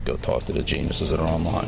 Go talk to the geniuses that are online.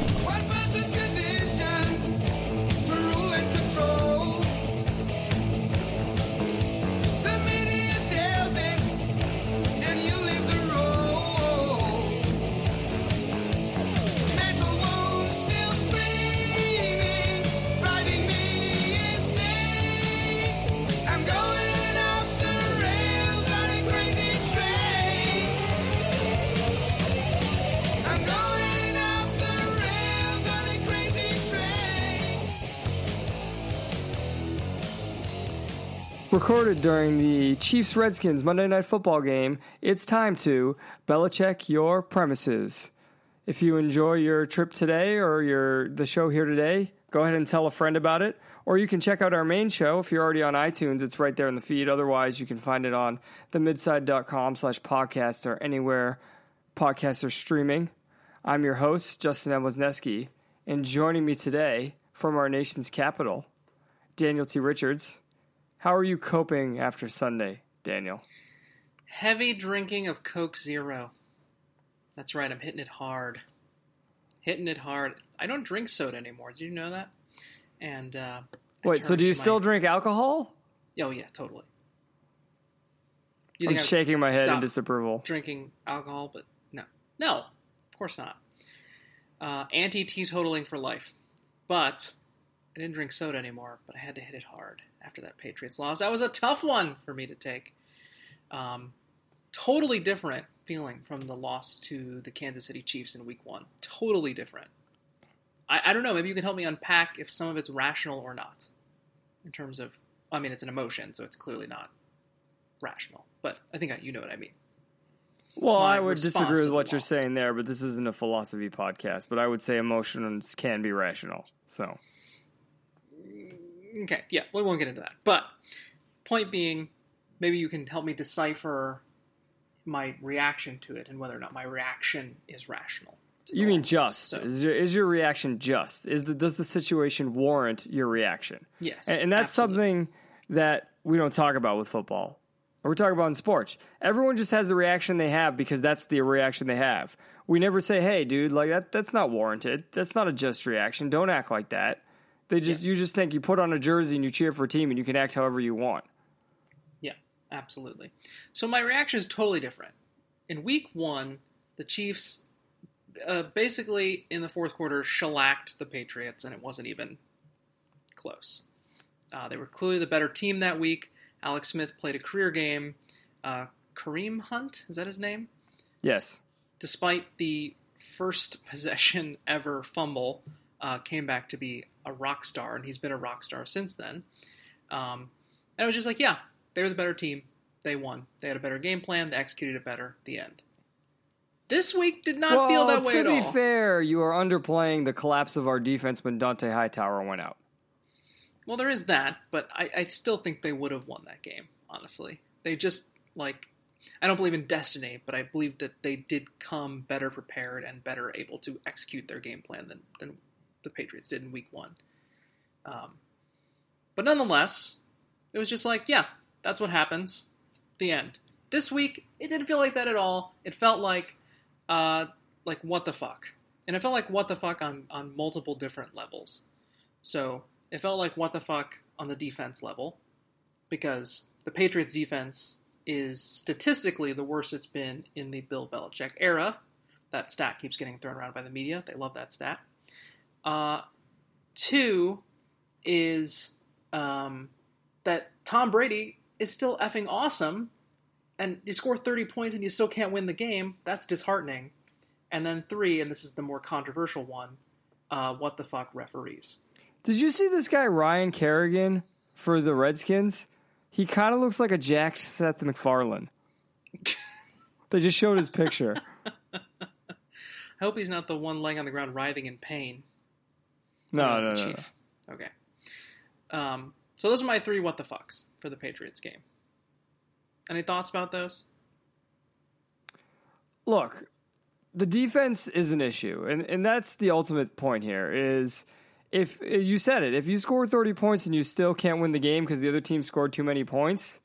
Recorded during the Chiefs-Redskins Monday Night Football game, it's time to Belichick your premises. If you enjoy your trip today or the show here today, go ahead and tell a friend about it. Or you can check out our main show. If you're already on iTunes, it's right there in the feed. Otherwise, you can find it on themidside.com/podcast or anywhere podcasts are streaming. I'm your host, Justin M. Wisniewski, and joining me today from our nation's capital, Daniel T. Richards. How are you coping after Sunday, Daniel? Heavy drinking of Coke Zero. That's right, I'm hitting it hard. I don't drink soda anymore. Did you know that? And wait, so do you still drink alcohol? Oh, yeah, totally. I'm shaking my head in disapproval. Drinking alcohol, but no. No, of course not. Anti-teetotaling for life. But I didn't drink soda anymore, but I had to hit it hard after that Patriots loss. That was a tough one for me to take. Totally different feeling from the loss to the Kansas City Chiefs in Week 1. Totally different. I don't know, maybe you can help me unpack if some of it's rational or not. In terms of, I mean, it's an emotion, so it's clearly not rational. But I think you know what I mean. Well, I would disagree with what you're saying there, but this isn't a philosophy podcast. But I would say emotions can be rational, so... Okay, yeah, we won't get into that. But, point being, maybe you can help me decipher my reaction to it and whether or not my reaction is rational. You mean just. So, is your reaction just? Does the situation warrant your reaction? Yes, and that's absolutely. Something that we don't talk about with football. Or we're talking about in sports. Everyone just has the reaction they have because that's the reaction they have. We never say, hey, dude, like that's not warranted. That's not a just reaction. Don't act like that. You just think you put on a jersey and you cheer for a team and you can act however you want. Yeah, absolutely. So my reaction is totally different. In Week 1, the Chiefs basically in the fourth quarter shellacked the Patriots, and it wasn't even close. They were clearly the better team that week. Alex Smith played a career game. Kareem Hunt, is that his name? Yes. Despite the first possession ever fumble, came back to be a rock star, and he's been a rock star since then. And it was just like, yeah, they were the better team. They won. They had a better game plan. They executed it better. The end. This week did not feel that way at all. To be fair, you are underplaying the collapse of our defense when Dante Hightower went out. Well, there is that, but I still think they would have won that game, honestly. They just, I don't believe in destiny, but I believe that they did come better prepared and better able to execute their game plan than the Patriots did in Week 1. But nonetheless, it was just like, yeah, that's what happens. The end. This week, it didn't feel like that at all. It felt like what the fuck. And it felt like what the fuck on multiple different levels. So, it felt like what the fuck on the defense level, because the Patriots defense is statistically the worst it's been in the Bill Belichick era. That stat keeps getting thrown around by the media. They love that stat. 2 is that Tom Brady is still effing awesome, and you score 30 points and you still can't win the game. That's disheartening. And then 3, and this is the more controversial one, what the fuck referees. Did you see this guy Ryan Kerrigan for the Redskins? He kind of looks like a jacked Seth MacFarlane. They just showed his picture. I hope he's not the one laying on the ground writhing in pain. No. Okay. So those are my 3 what the fucks for the Patriots game. Any thoughts about those? Look, the defense is an issue, and that's the ultimate point here is if you said it, if you score 30 points and you still can't win the game because the other team scored too many points,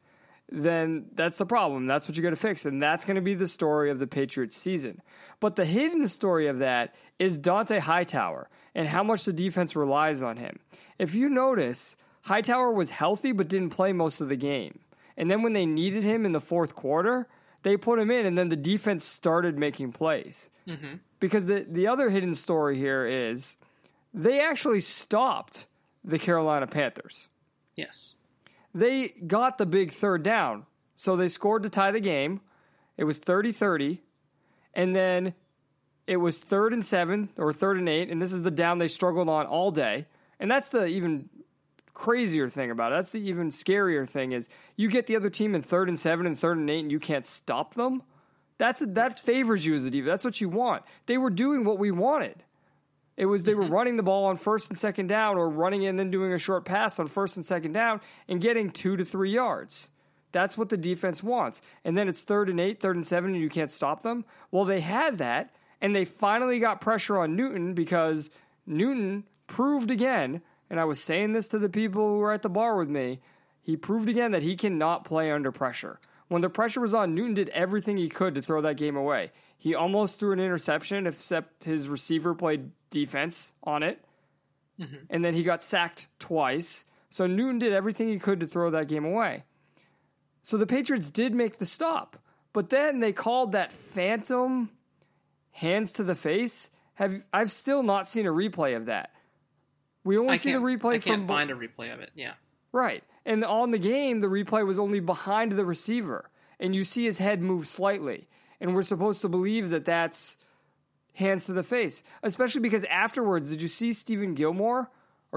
then that's the problem. That's what you got to fix. And that's going to be the story of the Patriots season. But the hidden story of that is Dante Hightower and how much the defense relies on him. If you notice, Hightower was healthy but didn't play most of the game. And then when they needed him in the fourth quarter, they put him in, and then the defense started making plays. Mm-hmm. Because the other hidden story here is they actually stopped the Carolina Panthers. Yes. They got the big third down. So they scored to tie the game. It was 30-30. And then it was 3rd and 7 or 3rd and 8. And this is the down they struggled on all day. And that's the even crazier thing about it. That's the even scarier thing is you get the other team in 3rd and 7 and 3rd and 8 and you can't stop them. That favors you as a defense. That's what you want. They were doing what we wanted. It was they were running the ball on 1st and 2nd down or running in and then doing a short pass on 1st and 2nd down and getting 2 to 3 yards. That's what the defense wants. And then it's 3rd and 8, 3rd and 7, and you can't stop them. Well, they had that, and they finally got pressure on Newton because Newton proved again, and I was saying this to the people who were at the bar with me, he proved again that he cannot play under pressure. When the pressure was on, Newton did everything he could to throw that game away. He almost threw an interception, except his receiver played defense on it. Mm-hmm. And then he got sacked twice. So Newton did everything he could to throw that game away. So the Patriots did make the stop. But then they called that phantom hands to the face. I've still not seen a replay of that. We only see the replay I can't find a replay of it, yeah. Right. And on the game, the replay was only behind the receiver. And you see his head move slightly. And we're supposed to believe that that's hands to the face. Especially because afterwards, did you see Stephon Gilmore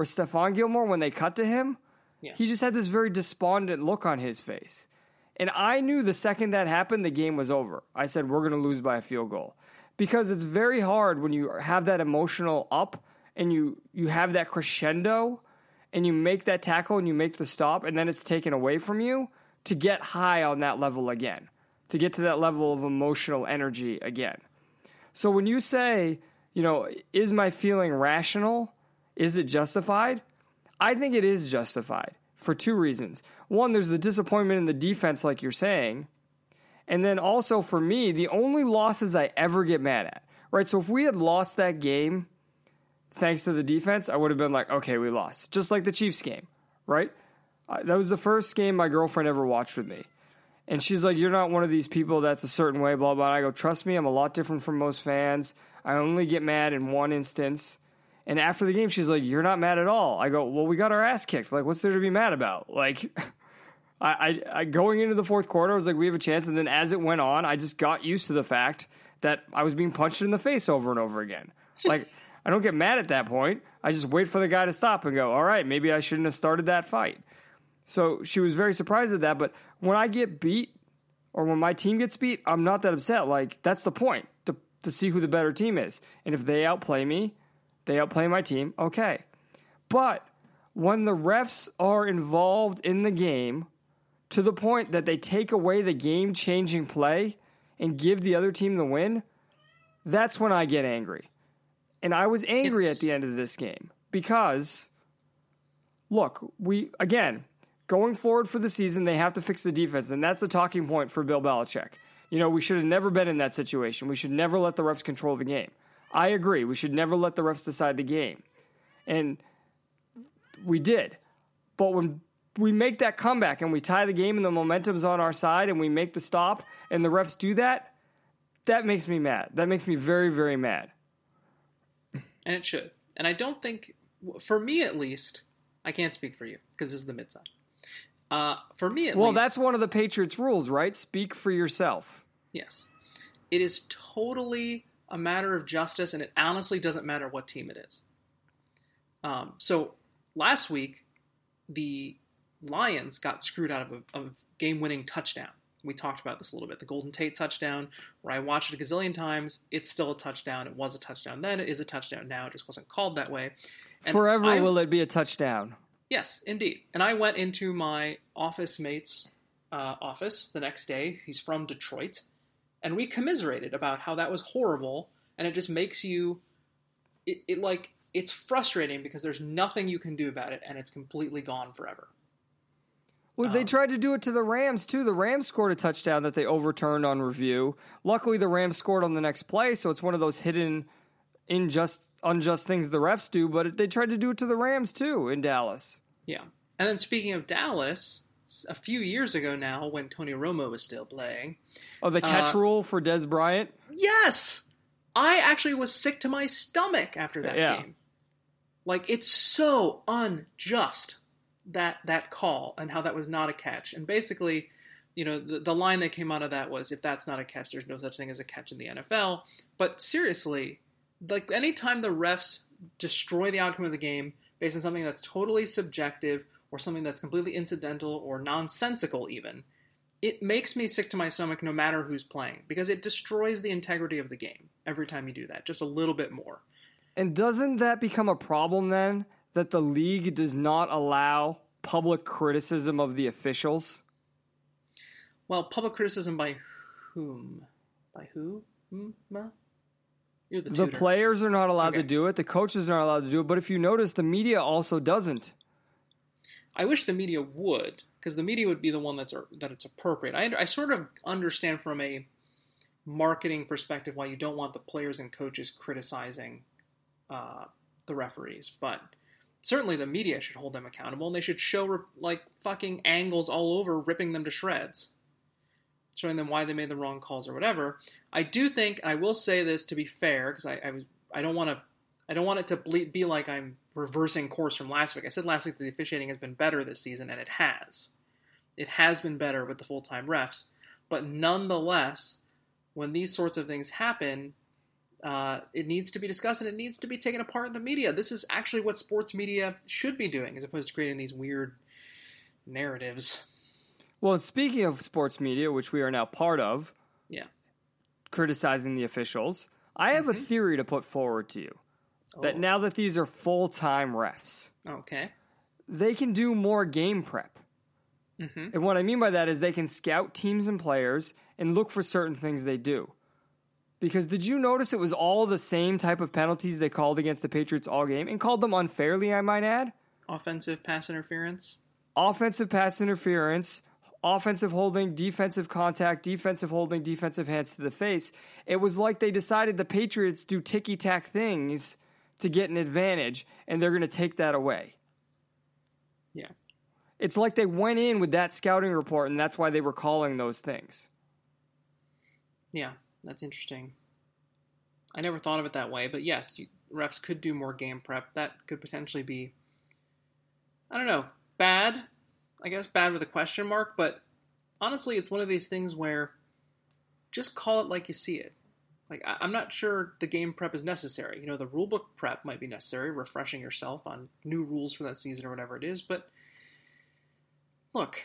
when they cut to him? Yeah. He just had this very despondent look on his face. And I knew the second that happened, the game was over. I said, we're going to lose by a field goal. Because it's very hard when you have that emotional up and you have that crescendo and you make that tackle and you make the stop and then it's taken away from you to get high on that level again, to get to that level of emotional energy again. So when you say, is my feeling rational? Is it justified? I think it is justified for 2 reasons. One, there's the disappointment in the defense, like you're saying. And then also for me, the only losses I ever get mad at, right? So if we had lost that game, thanks to the defense, I would have been like, okay, we lost. Just like the Chiefs game, right? That was the first game my girlfriend ever watched with me. And she's like, you're not one of these people that's a certain way, blah, blah. And I go, trust me, I'm a lot different from most fans. I only get mad in one instance. And after the game, she's like, you're not mad at all. I go, well, we got our ass kicked. Like, what's there to be mad about? Like, I going into the fourth quarter, I was like, we have a chance. And then as it went on, I just got used to the fact that I was being punched in the face over and over again. Like, I don't get mad at that point. I just wait for the guy to stop and go, all right, maybe I shouldn't have started that fight. So she was very surprised at that. But when I get beat or when my team gets beat, I'm not that upset. Like, that's the point, to see who the better team is. And if they outplay me, they outplay my team, okay. But when the refs are involved in the game to the point that they take away the game-changing play and give the other team the win, that's when I get angry. And I was angry at the end of this game because, look, going forward for the season, they have to fix the defense, and that's the talking point for Bill Belichick. We should have never been in that situation. We should never let the refs control the game. I agree. We should never let the refs decide the game. And we did. But when we make that comeback and we tie the game and the momentum's on our side and we make the stop and the refs do that, that makes me mad. That makes me very, very mad. And it should. And I don't think, for me at least, I can't speak for you because this is the mid-side. For me at least... Well, that's one of the Patriots' rules, right? Speak for yourself. Yes. It is totally a matter of justice, and it honestly doesn't matter what team it is. So last week, the Lions got screwed out of a game-winning touchdown. We talked about this a little bit. The Golden Tate touchdown, where I watched it a gazillion times. It's still a touchdown. It was a touchdown then. It is a touchdown now. It just wasn't called that way. And Forever will it be a touchdown. Yes, indeed. And I went into my office mate's office the next day. He's from Detroit. And we commiserated about how that was horrible. And it just makes you... It's frustrating because there's nothing you can do about it. And it's completely gone forever. Well, they tried to do it to the Rams, too. The Rams scored a touchdown that they overturned on review. Luckily, the Rams scored on the next play, so it's one of those hidden, unjust things the refs do, but they tried to do it to the Rams, too, in Dallas. Yeah. And then speaking of Dallas, a few years ago now, when Tony Romo was still playing... Oh, the catch rule for Dez Bryant? Yes! I actually was sick to my stomach after that game. Like, it's so unjust. That call and how that was not a catch. And basically, the line that came out of that was, if that's not a catch, there's no such thing as a catch in the NFL. But seriously, like anytime the refs destroy the outcome of the game based on something that's totally subjective or something that's completely incidental or nonsensical even, it makes me sick to my stomach no matter who's playing, because it destroys the integrity of the game every time you do that, just a little bit more. And doesn't that become a problem then? That the league does not allow public criticism of the officials? Well, public criticism by whom? By who? You're the tutor. The players are not allowed to do it. The coaches are not allowed to do it. But if you notice, the media also doesn't. I wish the media would, because the media would be the one that it's appropriate. I sort of understand from a marketing perspective why you don't want the players and coaches criticizing the referees, but... Certainly the media should hold them accountable, and they should show, like, fucking angles all over, ripping them to shreds. Showing them why they made the wrong calls or whatever. I do think, and I will say this to be fair, because I don't want it to be like I'm reversing course from last week. I said last week that the officiating has been better this season, and it has. It has been better with the full-time refs. But nonetheless, when these sorts of things happen... it needs to be discussed and it needs to be taken apart in the media. This is actually what sports media should be doing, as opposed to creating these weird narratives. Well, speaking of sports media, which we are now part of, criticizing the officials, I have a theory to put forward to you. That now that these are full-time refs, they can do more game prep. And what I mean by that is they can scout teams and players and look for certain things they do. Because did you notice it was all the same type of penalties they called against the Patriots all game, and called them unfairly, I might add? Offensive pass interference. Offensive pass interference, offensive holding, defensive contact, defensive holding, defensive hands to the face. It was like they decided the Patriots do ticky-tack things to get an advantage, and they're going to take that away. Yeah. It's like they went in with that scouting report, and that's why they were calling those things. Yeah. That's interesting. I never thought of it that way, but yes, refs could do more game prep. That could potentially be, I don't know, bad. I guess bad with a question mark, but honestly, it's one of these things where just call it like you see it. Like, I'm not sure the game prep is necessary. The rulebook prep might be necessary, refreshing yourself on new rules for that season or whatever it is, but look...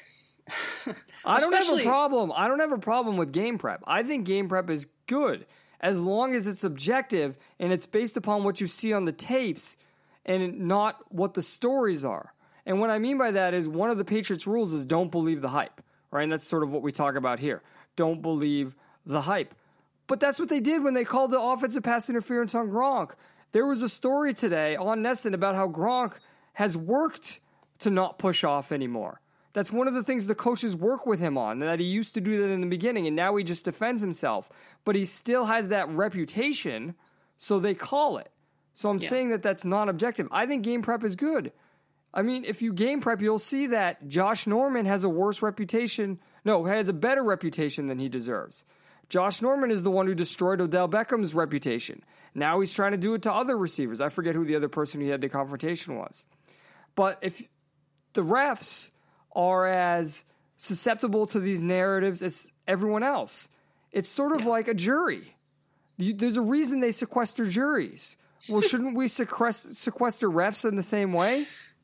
I don't have a problem. I don't have a problem with game prep. I think game prep is good as long as it's objective and it's based upon what you see on the tapes and not what the stories are. And what I mean by that is one of the Patriots rules is don't believe the hype, right? And that's sort of what we talk about here. Don't believe the hype. But that's what they did when they called the offensive pass interference on Gronk. There was a story today on Nesson about how Gronk has worked to not push off anymore. That's one of the things the coaches work with him on, that he used to do that in the beginning, and now he just defends himself. But he still has that reputation, so they call it. So I'm saying that that's not objective. I think game prep is good. I mean, if you game prep, you'll see that Josh Norman has a worse reputation. No, has a better reputation than he deserves. Josh Norman is the one who destroyed Odell Beckham's reputation. Now he's trying to do it to other receivers. I forget who the other person he had the confrontation was. But if the refs are as susceptible to these narratives as everyone else, it's sort of like a jury. There's a reason they sequester juries. Well, shouldn't we sequester refs in the same way?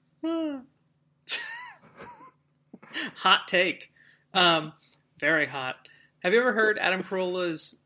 Hot take. Very hot. Have you ever heard Adam Carolla's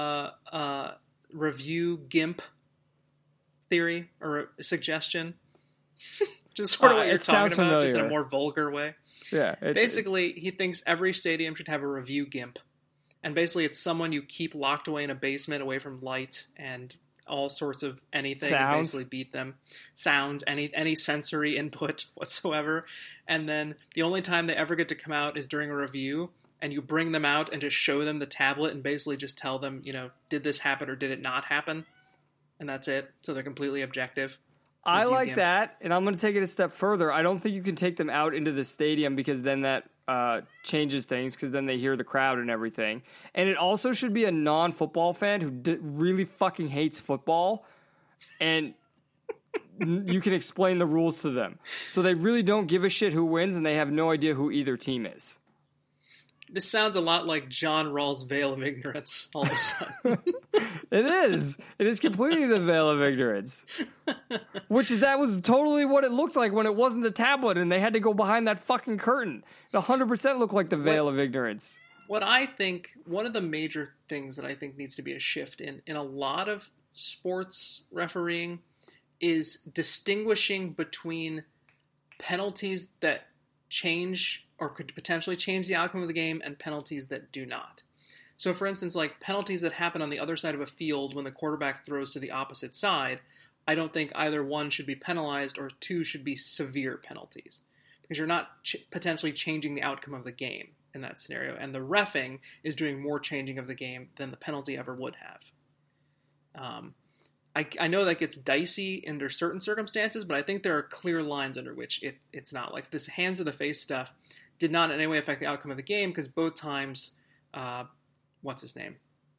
review GIMP theory or suggestion? Just sort of what you're talking about, familiar. Just in a more vulgar way. Yeah. Basically, he thinks every stadium should have a review GIMP. And basically, it's someone you keep locked away in a basement away from light and all sorts of anything Sounds. and basically beat them. Sounds, any sensory input whatsoever. And then the only time they ever get to come out is during a review, and you bring them out and just show them the tablet and basically just tell them, did this happen or did it not happen? And that's it. So they're completely objective. I like that, and I'm going to take it a step further. I don't think you can take them out into the stadium because then that changes things, because then they hear the crowd and everything. And it also should be a non-football fan who really fucking hates football, and you can explain the rules to them. So they really don't give a shit who wins, and they have no idea who either team is. This sounds a lot like John Rawls' Veil of Ignorance all of a sudden. It is. It is completely the Veil of Ignorance. That was totally what it looked like when it wasn't the tablet and they had to go behind that fucking curtain. It 100% looked like the Veil of Ignorance. What I think, one of the major things that I think needs to be a shift in a lot of sports refereeing is distinguishing between penalties that change or could potentially change the outcome of the game and penalties that do not. So, for instance, like penalties that happen on the other side of a field when the quarterback throws to the opposite side, I don't think either one should be penalized or two should be severe penalties, because you're not potentially changing the outcome of the game in that scenario, and the reffing is doing more changing of the game than the penalty ever would have. I know that gets dicey under certain circumstances, but I think there are clear lines under which it's not. Like this hands to the face stuff did not in any way affect the outcome of the game, because both times, what's his name?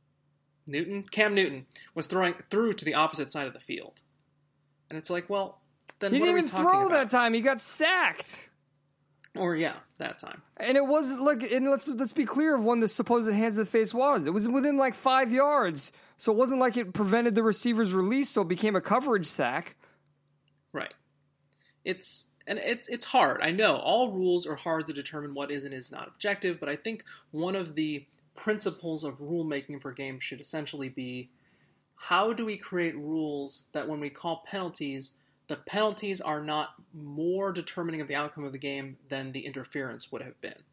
Cam Newton was throwing through to the opposite side of the field. And it's like, well, then he what are we didn't talking even throw about? that time. He got sacked. Or yeah, that time. And it was like, and let's be clear of when the supposed hands to the face was. It was within like 5 yards, so it wasn't like it prevented the receiver's release, so it became a coverage sack. Right. It's hard. I know all rules are hard to determine what is and is not objective, but I think one of the principles of rulemaking for games should essentially be, how do we create rules that when we call penalties, the penalties are not more determining of the outcome of the game than the interference would have been.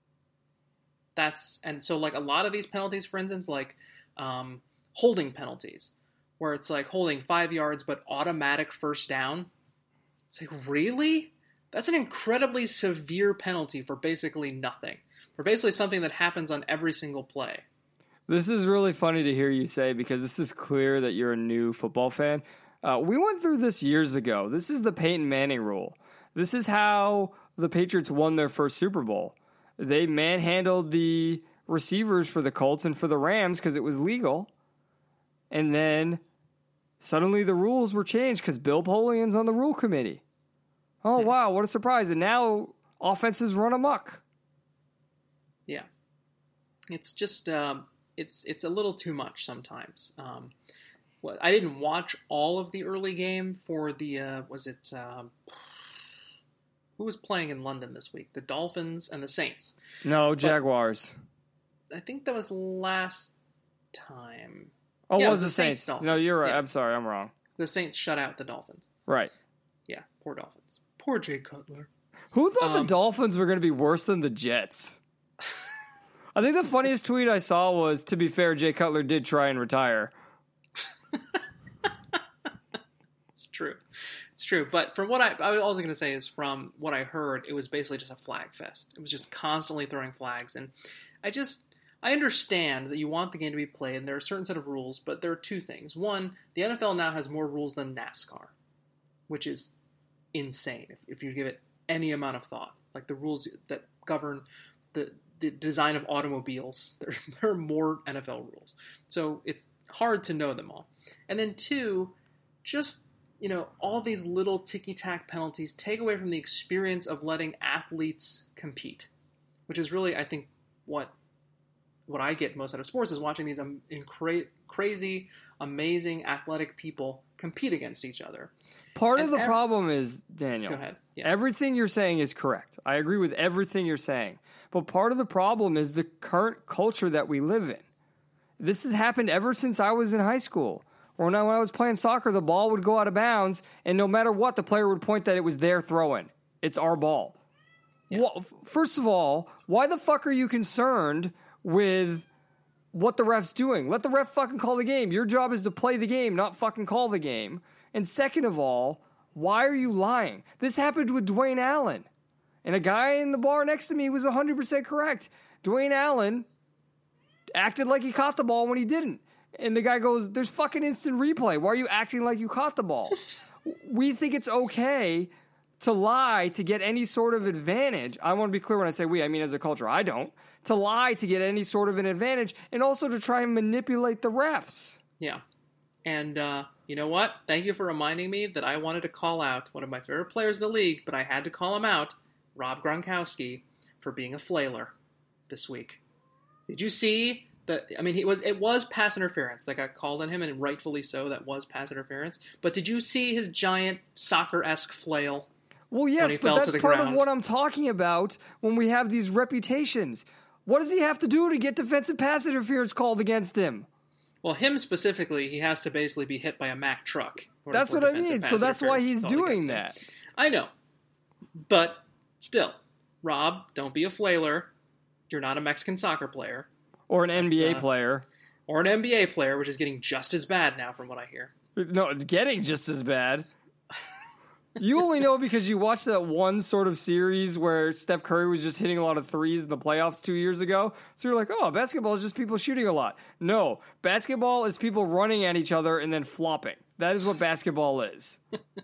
And so like a lot of these penalties, for instance, like holding penalties, where it's like holding 5 yards but automatic first down. It's like, really? That's an incredibly severe penalty for basically nothing. For basically something that happens on every single play. This is really funny to hear you say, because this is clear that you're a new football fan. We went through this years ago. This is the Peyton Manning rule. This is how the Patriots won their first Super Bowl. They manhandled the receivers for the Colts and for the Rams because it was legal. And then suddenly the rules were changed because Bill Polian's on the rule committee. Oh, wow, what a surprise. And now offenses run amok. Yeah. It's just, it's a little too much sometimes. I didn't watch all of the early game for the, who was playing in London this week? The Dolphins and the Saints. No, Jaguars. I think that was last time. Oh, yeah, it was the Saints. Dolphins. No, you're right. Yeah. I'm sorry. I'm wrong. The Saints shut out the Dolphins. Right. Yeah, poor Dolphins. Poor Jay Cutler. Who thought the Dolphins were going to be worse than the Jets? I think the funniest tweet I saw was, to be fair, Jay Cutler did try and retire. It's true. It's true. But from what I was also going to say is, from what I heard, it was basically just a flag fest. It was just constantly throwing flags. And I understand that you want the game to be played, and there are a certain set of rules, but there are two things. One, the NFL now has more rules than NASCAR, which is insane if you give it any amount of thought. Like the rules that govern the design of automobiles, there are more NFL rules. So it's hard to know them all. And then two, just, all these little ticky-tack penalties take away from the experience of letting athletes compete, which is really, I think, what I get most out of sports is watching these crazy, amazing, athletic people compete against each other. Part of the problem is, Daniel, go ahead. Yeah. Everything you're saying is correct. I agree with everything you're saying. But part of the problem is the current culture that we live in. This has happened ever since I was in high school. Or when I was playing soccer, the ball would go out of bounds, and no matter what, the player would point that it was their throw-in. It's our ball. Yeah. Well, first of all, why the fuck are you concerned with what the ref's doing. Let the ref fucking call the game. Your job is to play the game, not fucking call the game. And second of all, why are you lying? This happened with Dwayne Allen. And a guy in the bar next to me was 100% correct. Dwayne Allen acted like he caught the ball when he didn't. And the guy goes, there's fucking instant replay. Why are you acting like you caught the ball? We think it's okay to lie to get any sort of advantage. I want to be clear when I say we, I mean as a culture. I don't. To lie to get any sort of an advantage and also to try and manipulate the refs. Yeah. And you know what? Thank you for reminding me that I wanted to call out one of my favorite players in the league, but I had to call him out, Rob Gronkowski, for being a flailer this week. Did you see it was pass interference that got called on him, and rightfully so, that was pass interference. But did you see his giant soccer-esque flail? Well, yes, but that's part of what I'm talking about when we have these reputations. What does he have to do to get defensive pass interference called against him? Well, him specifically, he has to basically be hit by a Mack truck. That's what I mean. So that's why he's doing that. I know. But still, Rob, don't be a flailer. You're not a Mexican soccer player. Or an NBA player. Or an NBA player, which is getting just as bad now from what I hear. No, getting just as bad. You only know because you watched that one sort of series where Steph Curry was just hitting a lot of threes in the playoffs 2 years ago. So you're like, oh, basketball is just people shooting a lot. No, basketball is people running at each other and then flopping. That is what basketball is.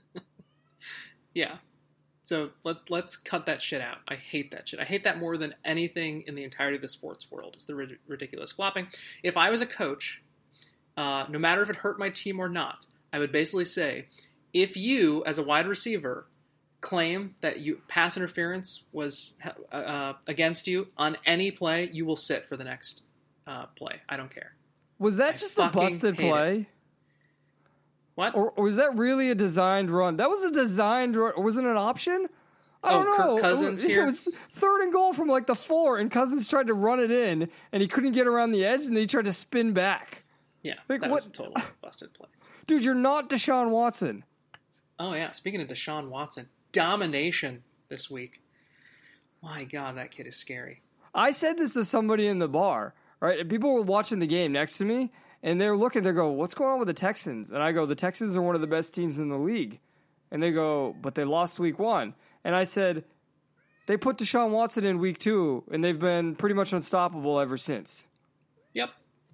Yeah. So let's cut that shit out. I hate that shit. I hate that more than anything in the entirety of the sports world. It's the ridiculous flopping. If I was a coach, no matter if it hurt my team or not, I would basically say, if you, as a wide receiver, claim that pass interference was against you on any play, you will sit for the next play. I don't care. Was that just a busted play? What? Or was that really a designed run? That was a designed run. Was it an option? I don't know. Kirk Cousins here? It was 3rd and goal from like the 4, and Cousins tried to run it in, and he couldn't get around the edge, and then he tried to spin back. Yeah, that was a total busted play. Dude, you're not Deshaun Watson. Oh, yeah. Speaking of Deshaun Watson, domination this week. My God, that kid is scary. I said this to somebody in the bar, right? And people were watching the game next to me, and they're looking, they go, what's going on with the Texans? And I go, the Texans are one of the best teams in the league. And they go, but they lost week 1. And I said, they put Deshaun Watson in week 2, and they've been pretty much unstoppable ever since. Yep.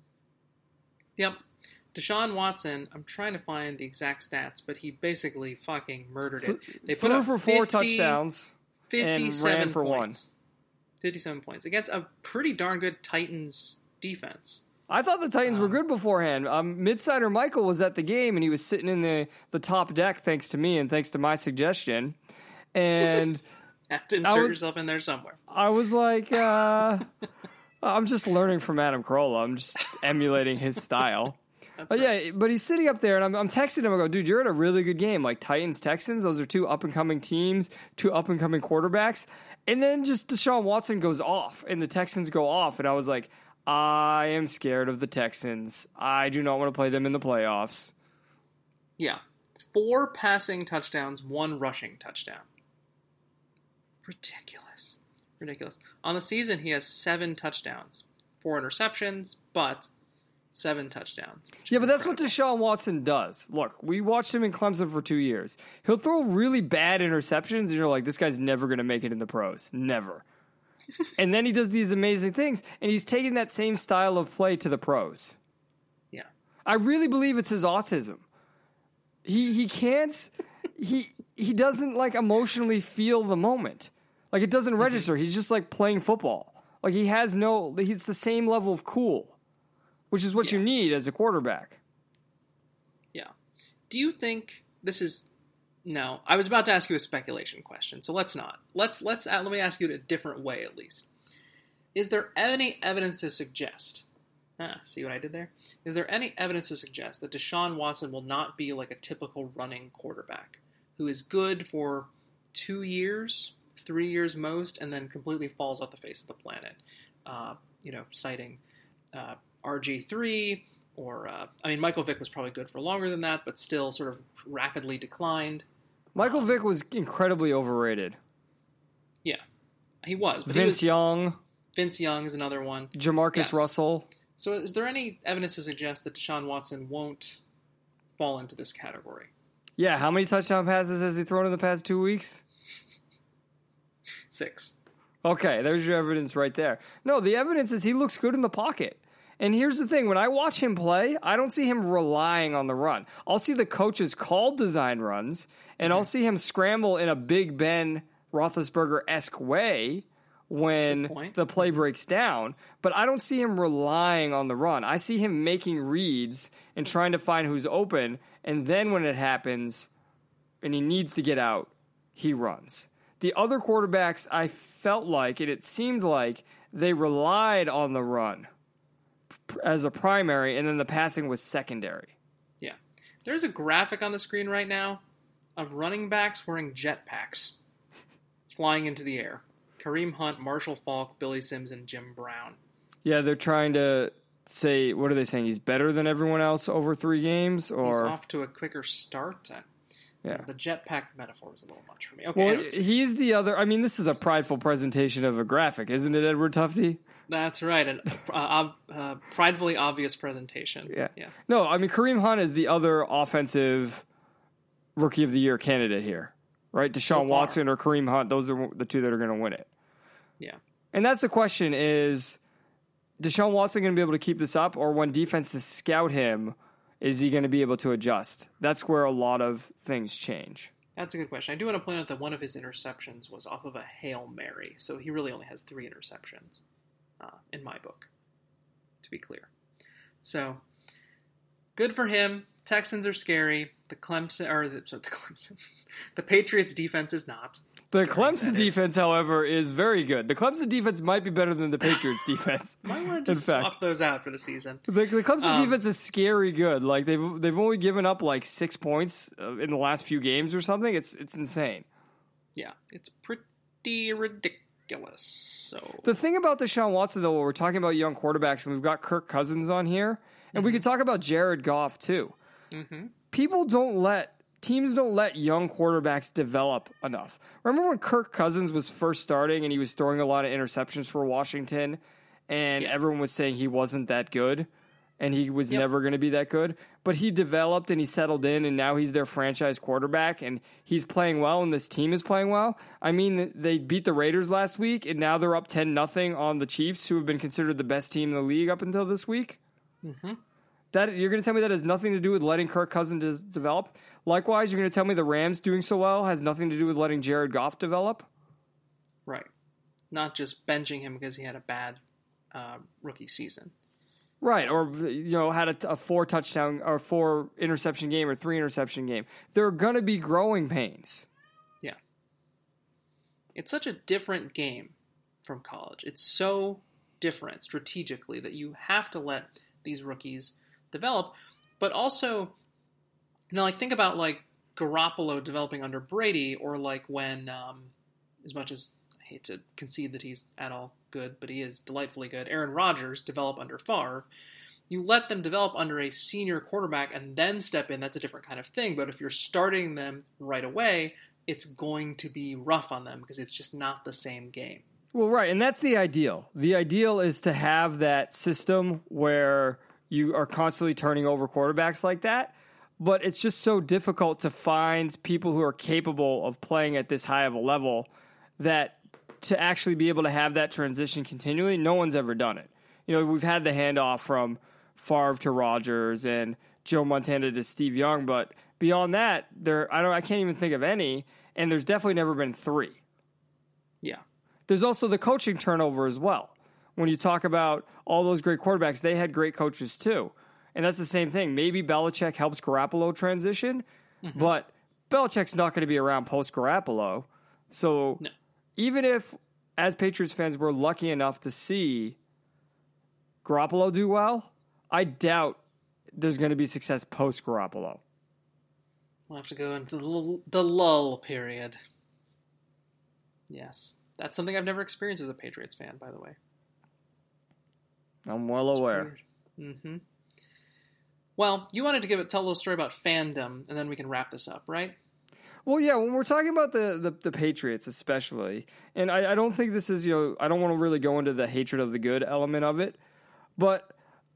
Deshaun Watson, I'm trying to find the exact stats, but he basically fucking murdered it. They put up for 4 touchdowns 57 and ran for points. 57 points against a pretty darn good Titans defense. I thought the Titans were good beforehand. Midsider Michael was at the game, and he was sitting in the top deck thanks to me and thanks to my suggestion. And have to insert yourself in there somewhere. I was like, I'm just learning from Adam Carolla. I'm just emulating his style. But yeah, but he's sitting up there, and I'm texting him. I go, dude, you're at a really good game. Like Titans-Texans, those are 2 up-and-coming teams, 2 up-and-coming quarterbacks. And then just Deshaun Watson goes off, and the Texans go off. And I was like, I am scared of the Texans. I do not want to play them in the playoffs. Yeah. 4 passing touchdowns, 1 rushing touchdown. Ridiculous. On the season, he has 7 touchdowns, 4 interceptions, but 7 touchdowns. Yeah, but that's what Deshaun Watson does. Look, we watched him in Clemson for 2 years. He'll throw really bad interceptions, and you're like, this guy's never going to make it in the pros. Never. And then he does these amazing things, and he's taking that same style of play to the pros. Yeah. I really believe it's his autism. He can't... He doesn't, like, emotionally feel the moment. Like, it doesn't register. He's just, like, playing football. Like, he's the same level of cool. Which is what you need as a quarterback. Yeah. Do you think this is... No. I was about to ask you a speculation question, so let's not. Let me ask you it a different way, at least. Is there any evidence to suggest... see what I did there? Is there any evidence to suggest that Deshaun Watson will not be like a typical running quarterback who is good for 2 years, 3 years most, and then completely falls off the face of the planet? Citing... RG3, or, Michael Vick was probably good for longer than that, but still sort of rapidly declined. Michael Vick was incredibly overrated. Yeah, he was. But Vince Young. Vince Young is another one. Jamarcus Russell. So is there any evidence to suggest that Deshaun Watson won't fall into this category? Yeah, how many touchdown passes has he thrown in the past 2 weeks? 6. Okay, there's your evidence right there. No, the evidence is he looks good in the pocket. And here's the thing. When I watch him play, I don't see him relying on the run. I'll see the coaches call design runs, and I'll see him scramble in a Big Ben Roethlisberger-esque way when the play breaks down. But I don't see him relying on the run. I see him making reads and trying to find who's open, and then when it happens and he needs to get out, he runs. The other quarterbacks, I felt like, and it seemed like, they relied on the run as a primary, and then the passing was secondary. Yeah. There's a graphic on the screen right now of running backs wearing jetpacks flying into the air. Kareem Hunt, Marshall Faulk, Billy Sims, and Jim Brown. Yeah, they're trying to say, what are they saying? He's better than everyone else over 3 games? Or he's off to a quicker start? Yeah. The jetpack metaphor is a little much for me. Okay, well, anyways. he's the other. I mean, this is a prideful presentation of a graphic, isn't it, Edward Tufte? That's right. A pridefully obvious presentation. Yeah. No, I mean, Kareem Hunt is the other offensive Rookie of the Year candidate here, right? Deshaun Watson or Kareem Hunt, those are the two that are going to win it. Yeah. And that's the question is, Deshaun Watson going to be able to keep this up, or when defenses scout him, is he going to be able to adjust? That's where a lot of things change. That's a good question. I do want to point out that one of his interceptions was off of a Hail Mary, so he really only has 3 interceptions in my book, to be clear. So, good for him. Texans are scary. The Patriots defense is not. The Clemson defense, however, is very good. The Clemson defense might be better than the Patriots defense. Might want to just swap those out for the season. The Clemson defense is scary good. Like they've only given up like 6 points in the last few games or something. It's insane. Yeah, it's pretty ridiculous. So the thing about Deshaun Watson, though, we're talking about young quarterbacks, and we've got Kirk Cousins on here, and we could talk about Jared Goff too. Mm-hmm. Teams don't let young quarterbacks develop enough. Remember when Kirk Cousins was first starting and he was throwing a lot of interceptions for Washington, and everyone was saying he wasn't that good and he was never going to be that good? But he developed and he settled in, and now he's their franchise quarterback, and he's playing well, and this team is playing well. I mean, they beat the Raiders last week, and now they're up 10-0 on the Chiefs, who have been considered the best team in the league up until this week. Mm-hmm. You're going to tell me that has nothing to do with letting Kirk Cousins develop? Likewise, you're going to tell me the Rams doing so well has nothing to do with letting Jared Goff develop? Right. Not just benching him because he had a bad rookie season. Right, or had a 4-touchdown or 4-interception game or 3-interception game. There are going to be growing pains. Yeah. It's such a different game from college. It's so different strategically that you have to let these rookies develop, but also, think about like Garoppolo developing under Brady, or like when, as much as I hate to concede that he's at all good, but he is delightfully good, Aaron Rodgers develop under Favre. You let them develop under a senior quarterback and then step in, that's a different kind of thing, but if you're starting them right away, it's going to be rough on them because it's just not the same game. Well, right, and that's the ideal. The ideal is to have that system where you are constantly turning over quarterbacks like that, but it's just so difficult to find people who are capable of playing at this high of a level that to actually be able to have that transition continually, no one's ever done it. We've had the handoff from Favre to Rodgers and Joe Montana to Steve Young, but beyond that, I can't even think of any, and there's definitely never been 3. Yeah. There's also the coaching turnover as well. When you talk about all those great quarterbacks, they had great coaches too. And that's the same thing. Maybe Belichick helps Garoppolo transition, but Belichick's not going to be around post-Garoppolo. So even if, as Patriots fans, we're lucky enough to see Garoppolo do well, I doubt there's going to be success post-Garoppolo. We'll have to go into the lull period. Yes. That's something I've never experienced as a Patriots fan, by the way. I'm well aware. Mm-hmm. Well, you wanted to tell a little story about fandom, and then we can wrap this up, right? Well, yeah, when we're talking about the Patriots especially, and I don't think this is, I don't want to really go into the hatred of the good element of it, but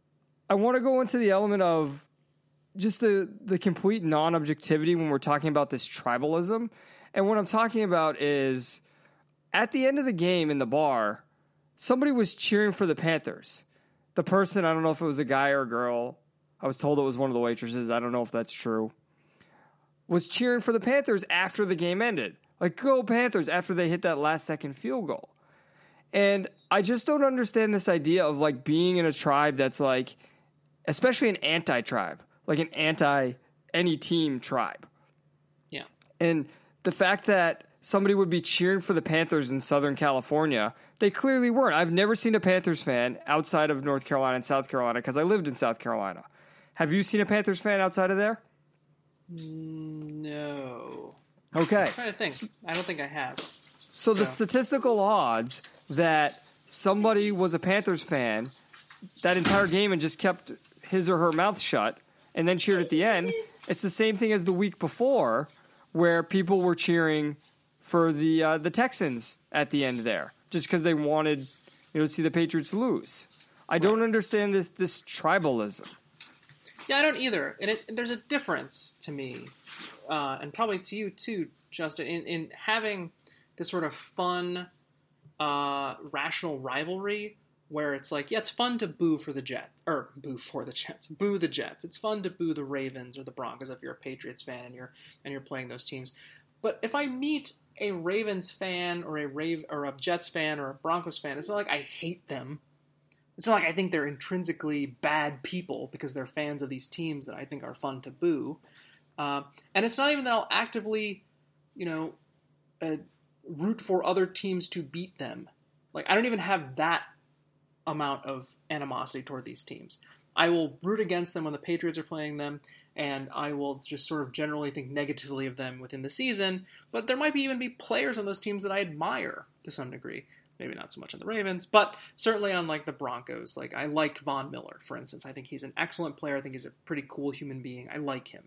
I want to go into the element of just the complete non-objectivity when we're talking about this tribalism. And what I'm talking about is at the end of the game in the bar, somebody was cheering for the Panthers. The person, I don't know if it was a guy or a girl, I was told it was one of the waitresses, I don't know if that's true, was cheering for the Panthers after the game ended. Like, go Panthers, after they hit that last-second field goal. And I just don't understand this idea of, like, being in a tribe that's, like, especially an anti-tribe, like an anti-any-team tribe. Yeah. And the fact that somebody would be cheering for the Panthers in Southern California, they clearly weren't. I've never seen a Panthers fan outside of North Carolina and South Carolina because I lived in South Carolina. Have you seen a Panthers fan outside of there? No. Okay. I'm trying to think. I don't think I have. So the statistical odds that somebody was a Panthers fan that entire game and just kept his or her mouth shut and then cheered at the end, it's the same thing as the week before where people were cheering for the Texans at the end there just because they wanted to see the Patriots lose. I don't understand this tribalism. Yeah, I don't either. And there's a difference to me, and probably to you too, Justin, in having this sort of fun, rational rivalry where it's like, yeah, it's fun to boo the Jets. Boo the Jets. It's fun to boo the Ravens or the Broncos if you're a Patriots fan and you're playing those teams. But if I meet a Ravens fan or a Jets fan or a Broncos fan, it's not like I hate them. It's not like I think they're intrinsically bad people because they're fans of these teams that I think are fun to boo. And it's not even that I'll actively, root for other teams to beat them. Like, I don't even have that amount of animosity toward these teams. I will root against them when the Patriots are playing them, and I will just sort of generally think negatively of them within the season. But there might even be players on those teams that I admire to some degree. Maybe not so much on the Ravens, but certainly on like the Broncos. Like, I like Von Miller, for instance. I think he's an excellent player. I think he's a pretty cool human being. I like him.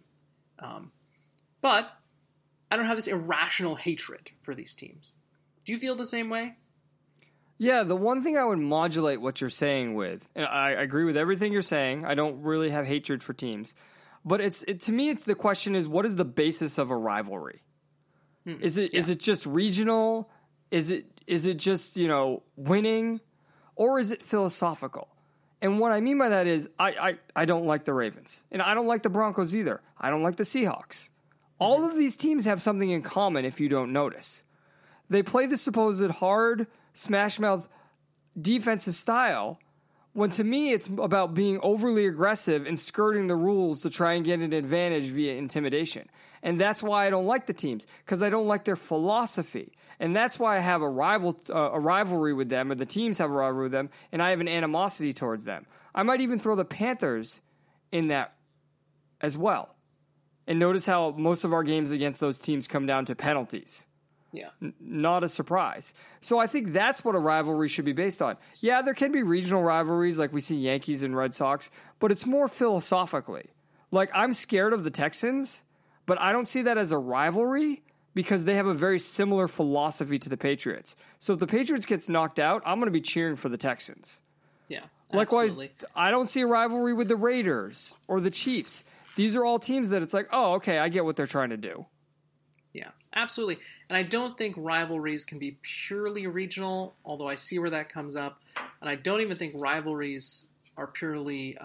But I don't have this irrational hatred for these teams. Do you feel the same way? Yeah, the one thing I would modulate what you're saying with, and I agree with everything you're saying. I don't really have hatred for teams. But to me, the question is, what is the basis of a rivalry? Is it just regional? Is it just, winning? Or is it philosophical? And what I mean by that is I don't like the Ravens. And I don't like the Broncos either. I don't like the Seahawks. All of these teams have something in common if you don't notice. They play the supposed hard, smash-mouth defensive style when to me it's about being overly aggressive and skirting the rules to try and get an advantage via intimidation. And that's why I don't like the teams, because I don't like their philosophy. And that's why I have a rivalry with them, or the teams have a rivalry with them, and I have an animosity towards them. I might even throw the Panthers in that as well. And notice how most of our games against those teams come down to penalties. Yeah. Not a surprise. So I think that's what a rivalry should be based on. Yeah, there can be regional rivalries like we see Yankees and Red Sox, but it's more philosophically. Like, I'm scared of the Texans, but I don't see that as a rivalry because they have a very similar philosophy to the Patriots. So if the Patriots gets knocked out, I'm going to be cheering for the Texans. Yeah, likewise, absolutely. I don't see a rivalry with the Raiders or the Chiefs. These are all teams that it's like, oh, okay, I get what they're trying to do. Yeah, absolutely. And I don't think rivalries can be purely regional, although I see where that comes up. And I don't even think rivalries are purely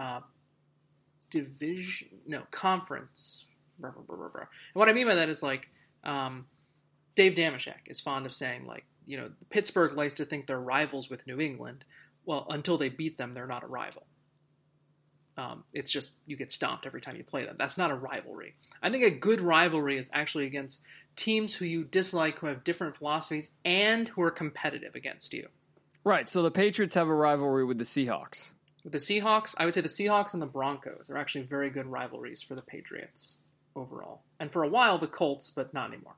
conference. And what I mean by that is like Dave Damashek is fond of saying, like, Pittsburgh likes to think they're rivals with New England. Well, until they beat them, they're not a rival. It's just you get stomped every time you play them. That's not a rivalry. I think a good rivalry is actually against teams who you dislike, who have different philosophies, and who are competitive against you. Right, so the Patriots have a rivalry with the Seahawks. With the Seahawks, I would say the Seahawks and the Broncos are actually very good rivalries for the Patriots overall. And for a while, the Colts, but not anymore.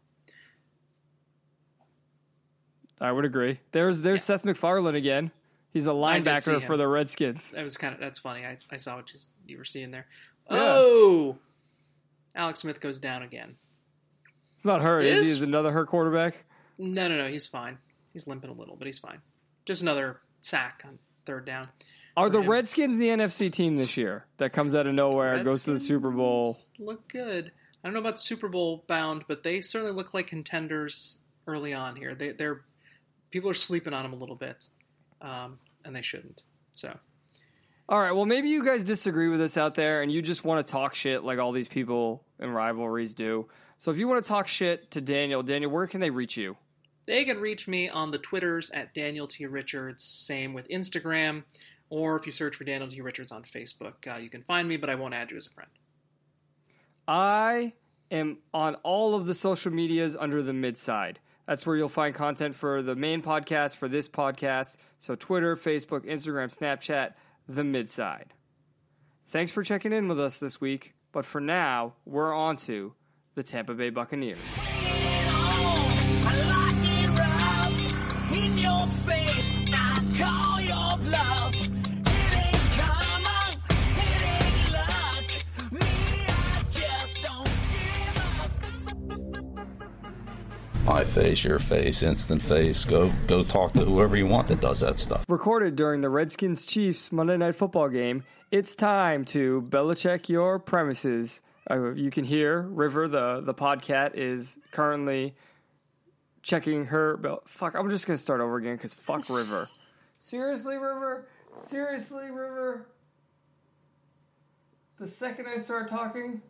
I would agree. There's Seth MacFarlane again. He's a linebacker for the Redskins. That's funny. I saw what you were seeing there. Yeah. Oh! Alex Smith goes down again. It's not hurt, is he? Is another hurt quarterback? No. He's fine. He's limping a little, but he's fine. Just another sack on third down. Are for the him. Redskins the NFC team this year that comes out of nowhere, goes to the Super Bowl? Look good. I don't know about Super Bowl bound, but they certainly look like contenders early on here. They're people are sleeping on them a little bit, and they shouldn't. So, All right, well, maybe you guys disagree with us out there and you just want to talk shit like all these people in rivalries do. So if you want to talk shit to Daniel, where can they reach you? they can reach me on the Twitters at Daniel T. Richards. Same with Instagram, or if you search for Daniel T. Richards on Facebook, you can find me, but I won't add you as a friend. I am on all of the social medias under the Midside. That's where you'll find content for the main podcast, for this podcast. So Twitter, Facebook, Instagram, Snapchat, the Midside. Thanks for checking in with us this week. But for now, we're on to the Tampa Bay Buccaneers. My face, your face, instant face. Go talk to whoever you want that does that stuff. Recorded during the Redskins-Chiefs Monday Night Football game, it's time to Belichick your premises. You can hear River, the podcat, is currently checking her... Fuck, I'm just going to start over again because fuck River. Seriously, River? Seriously, River? The second I start talking...